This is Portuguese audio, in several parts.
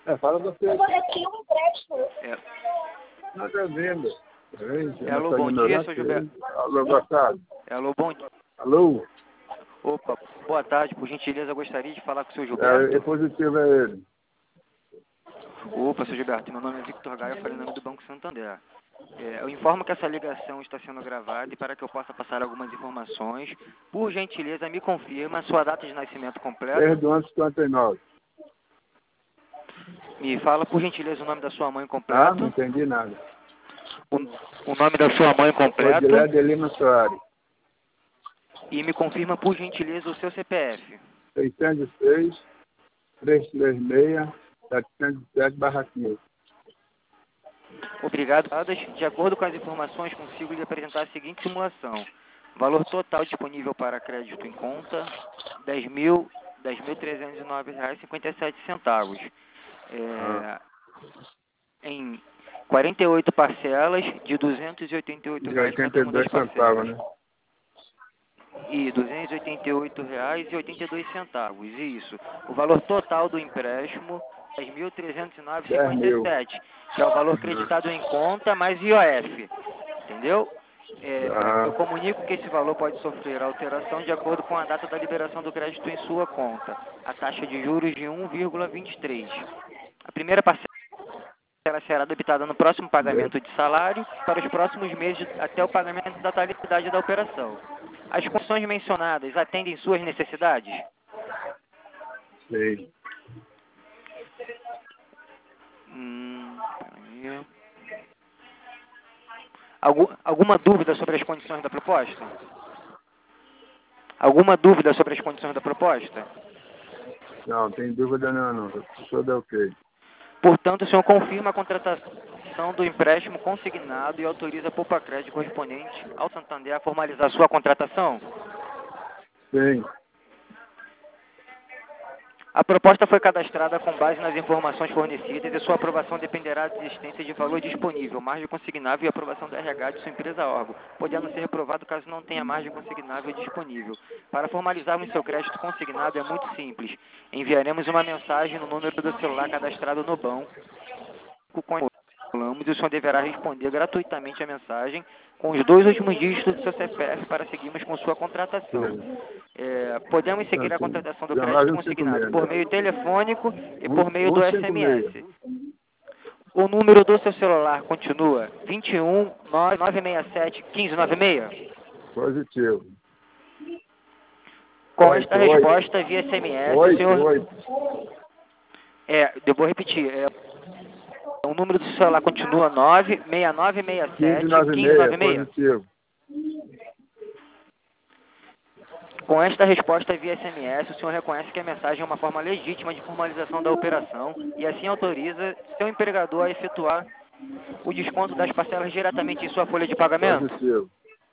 Fala você. Eu aqui um empréstimo. Não está vendo. Alô, bom dia, seu Gilberto. Alô, boa tarde. Alô, bom dia. Alô? Opa, boa tarde. Por gentileza, eu gostaria de falar com o seu Gilberto. É positivo, é ele. Opa, seu Gilberto, meu nome é Victor Gaia, eu falei em nome do Banco Santander. Eu informo que essa ligação está sendo gravada e para que eu possa passar algumas informações, por gentileza, me confirma a sua data de nascimento completa. 3 do ano 59. Me fala, por gentileza, o nome da sua mãe Ah, completo. não entendi nada. O nome da sua mãe completo. Odilé de Lima Soares. E me confirma, por gentileza, o seu CPF. 606 336 707/15. Obrigado. De acordo com as informações, consigo lhe apresentar a seguinte simulação. Valor total disponível para crédito em conta, R$ 10.309,57. Em 48 parcelas de R$ 288 cada uma das parcelas. Né? E R$ 288,82. Isso. O valor total do empréstimo é R$ 10.309,57, que é o valor creditado em conta mais IOF. Entendeu? Eu comunico que esse valor pode sofrer alteração de acordo com a data da liberação do crédito em sua conta. A taxa de juros de 1,23. A primeira parcela será debitada no próximo pagamento de salário para os próximos meses até o pagamento da totalidade da operação. As condições mencionadas atendem suas necessidades? Sei. Peraí. Alguma dúvida sobre as condições da proposta? Alguma dúvida sobre as condições da proposta? Não, tem dúvida não. O senhor deu ok. Portanto, o senhor confirma a contratação do empréstimo consignado e autoriza a Poupa-Crédito correspondente ao Santander a formalizar sua contratação? Sim. A proposta foi cadastrada com base nas informações fornecidas e sua aprovação dependerá da existência de valor disponível, margem consignável e aprovação da RH de sua empresa órgão, podendo ser reprovado caso não tenha margem consignável disponível. Para formalizarmos seu crédito consignado é muito simples. Enviaremos uma mensagem no número do celular cadastrado no banco com e o senhor deverá responder gratuitamente a mensagem com os 2 últimos dígitos do seu CPF para seguirmos com sua contratação. Podemos seguir a contratação do crédito consignado por meio telefônico e por meio do SMS. O número do seu celular continua 21 967 1596? Positivo. Com esta resposta via SMS, o senhor... eu vou repetir. O número do celular continua 96967 1596. Positivo. Com esta resposta via SMS, o senhor reconhece que a mensagem é uma forma legítima de formalização da operação e assim autoriza seu empregador a efetuar o desconto das parcelas diretamente em sua folha de pagamento? Positivo.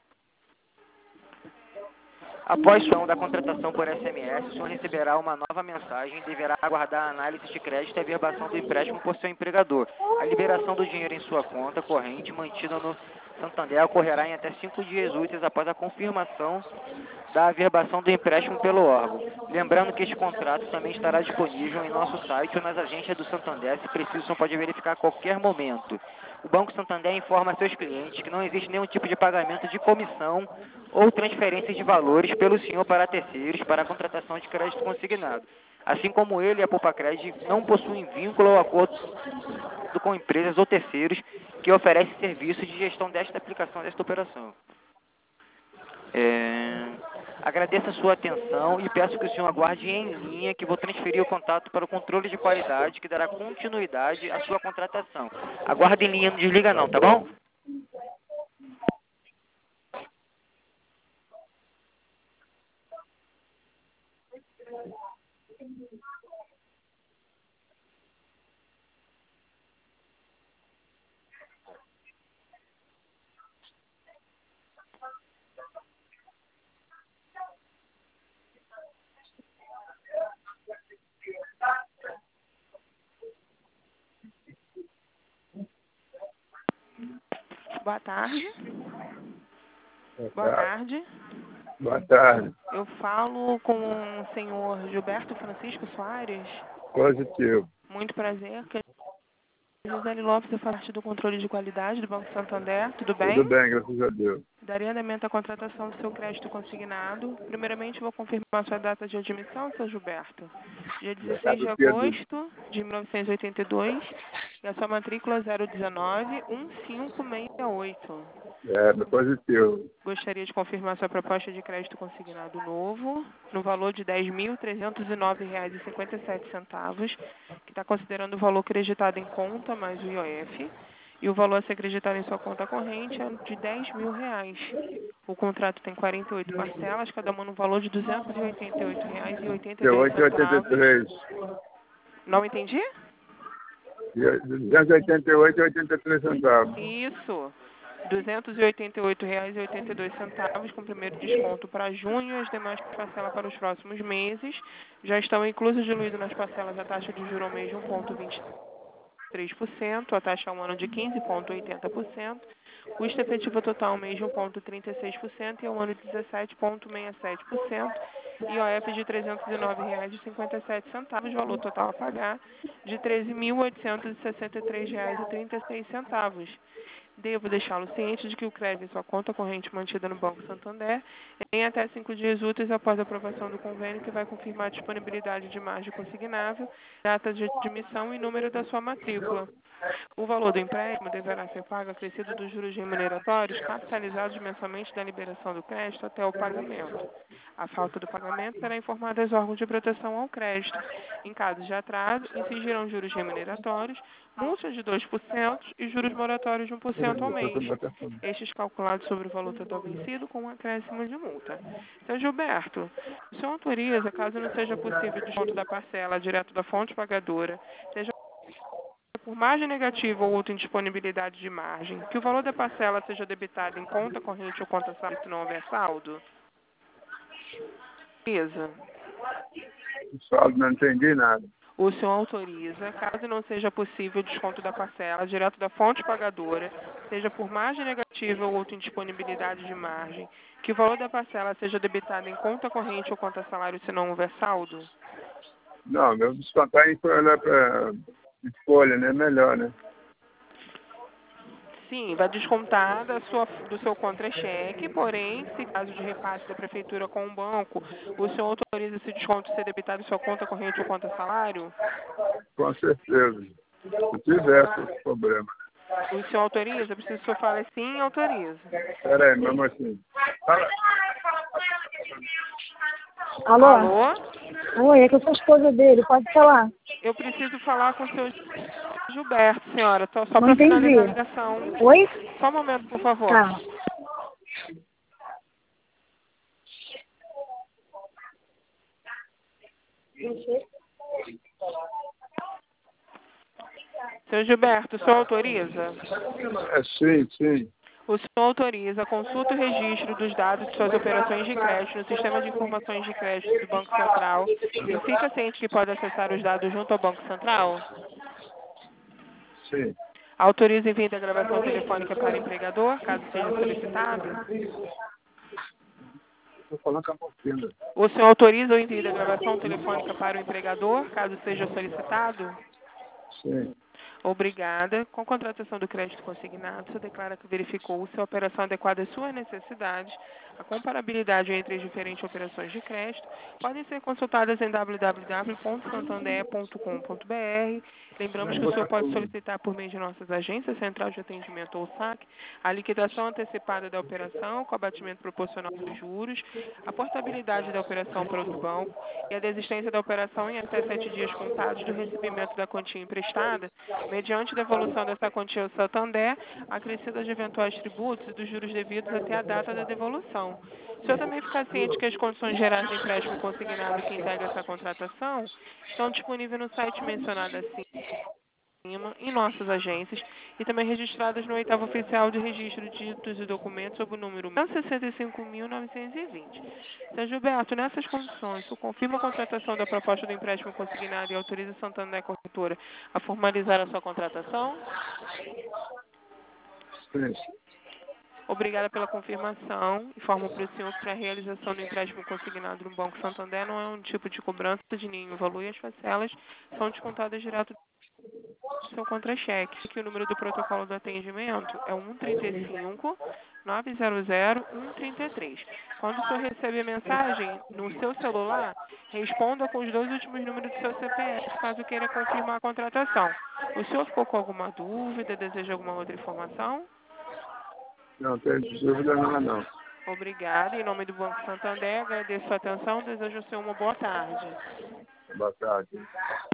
Após a da contratação por SMS, o senhor receberá uma nova mensagem e deverá aguardar a análise de crédito e a verbação do empréstimo por seu empregador. A liberação do dinheiro em sua conta corrente mantida no Santander ocorrerá em até 5 dias úteis após a confirmação da averbação do empréstimo pelo órgão. Lembrando que este contrato também estará disponível em nosso site ou nas agências do Santander, se preciso, o senhor pode verificar a qualquer momento. O Banco Santander informa a seus clientes que não existe nenhum tipo de pagamento de comissão ou transferência de valores pelo senhor para terceiros para a contratação de crédito consignado. Assim como ele e a Poupa-Crédito não possuem vínculo ou acordo com empresas ou terceiros que oferecem serviços de gestão desta aplicação desta operação. Agradeço a sua atenção e peço que o senhor aguarde em linha que vou transferir o contato para o controle de qualidade que dará continuidade à sua contratação. Aguarde em linha, não desliga não, tá bom? Boa tarde. Boa tarde. Boa tarde. Eu falo com o senhor Gilberto Francisco Soares. Positivo. Muito muito prazer. Gisele Lopes, eu faço parte do controle de qualidade do Banco Santander. Tudo bem? Tudo bem, graças a Deus. Daria andamento à contratação do seu crédito consignado. Primeiramente, vou confirmar sua data de admissão, seu Gilberto. Dia 16 de agosto de 1982. E a sua matrícula 019-1568. É, positivo. Gostaria de confirmar sua proposta de crédito consignado novo, no valor de R$ 10.309,57, que está considerando o valor creditado em conta mais o IOF, e o valor a ser creditado em sua conta corrente é de R$ 10.000. O contrato tem 48 parcelas, cada uma no valor de R$ 288,82. Não entendi? 288,83 centavos. Isso. R$ 288,82 com o primeiro desconto para junho e as demais parcelas para os próximos meses. Já estão inclusas, diluído nas parcelas, a taxa de juros ao mês de 1,23%, a taxa ao ano de 15,80%, custo efetivo total ao mês de 1,36% e ao ano de 17,67%, IOF de R$ 309,57, valor total a pagar de R$ 13.863,36. Devo deixá-lo ciente de que o crédito em sua conta corrente mantida no Banco Santander em até 5 dias úteis após a aprovação do convênio, que vai confirmar a disponibilidade de margem consignável, data de admissão e número da sua matrícula. O valor do empréstimo deverá ser pago acrescido dos juros remuneratórios capitalizados mensalmente da liberação do crédito até o pagamento. A falta do pagamento será informada aos órgãos de proteção ao crédito. Em caso de atraso, incidirão juros remuneratórios, multa de 2% e juros moratórios de 1% ao mês. Estes calculados sobre o valor total vencido com um acréscimo de multa. Seu Gilberto, o senhor autoriza, caso não seja possível o desconto da parcela direto da fonte pagadora, seja por margem negativa ou outra indisponibilidade de margem, que o valor da parcela seja debitado em conta corrente ou conta saldo se não houver saldo? Beleza. O saldo não entendi nada. O senhor autoriza, caso não seja possível o desconto da parcela direto da fonte pagadora, seja por margem negativa ou outra indisponibilidade de margem, que o valor da parcela seja debitado em conta corrente ou conta salário se não houver saldo? Não, meu descontar em folha para escolha, né? Melhor, né? Sim, vai descontar do seu contra-cheque, porém, se caso de repasse da prefeitura com o banco, o senhor autoriza esse desconto ser debitado em sua conta corrente ou conta salário? Com certeza. Se tiver problema. O senhor autoriza? Eu preciso que o senhor fale sim, autoriza. Peraí, mesmo assim. Fala. Alô? Alô? Oi, é que eu sou a esposa dele, pode falar. Eu preciso falar com o senhor Gilberto, senhora, só Não para entendi. finalizar a ligação. Oi? Só um momento, por favor. Tá. Senhor Gilberto, o senhor autoriza? É, sim, sim. O senhor autoriza a consulta e registro dos dados de suas operações de crédito no Sistema de Informações de Crédito do Banco Central e fica ciente que pode acessar os dados junto ao Banco Central? Sim. Autoriza o envio da gravação telefônica para empregador, caso seja solicitado? Estou falando com a mocinha. O senhor autoriza o envio da gravação telefônica para o empregador, caso seja solicitado? Sim. Obrigada. Com a contratação do crédito consignado, o senhor declara que verificou se a operação adequada às suas necessidades. A comparabilidade entre as diferentes operações de crédito podem ser consultadas em www.santander.com.br. Lembramos que o senhor pode solicitar por meio de nossas agências, Central de Atendimento ou SAC, a liquidação antecipada da operação com abatimento proporcional dos juros, a portabilidade da operação para outro banco e a desistência da operação em até 7 dias contados do recebimento da quantia emprestada, mediante devolução dessa quantia ao Santander, acrescidas de eventuais tributos e dos juros devidos até a data da devolução. O senhor também fica ciente que as condições gerais do empréstimo consignado que integra essa contratação estão disponíveis no site mencionado acima, em nossas agências e também registradas no 8º Oficial de Registro de Títulos e Documentos sob o número 65.920. Sr. Gilberto, nessas condições, o confirma a contratação da proposta do empréstimo consignado e autoriza a Santander Corretora a formalizar a sua contratação? Sim. Obrigada pela confirmação. Informo para o senhor que para a realização do empréstimo consignado no Banco Santander não é um tipo de cobrança de nenhum valor e as parcelas são descontadas direto seu contra-cheque. Que o número do protocolo do atendimento é 135-900-133. Quando o senhor receber a mensagem no seu celular, responda com os 2 últimos números do seu CPF, caso queira confirmar a contratação. O senhor ficou com alguma dúvida, deseja alguma outra informação? Não tenho dúvida não. Obrigada. Em nome do Banco Santander, agradeço a atenção, desejo ao senhor uma boa tarde. Boa tarde.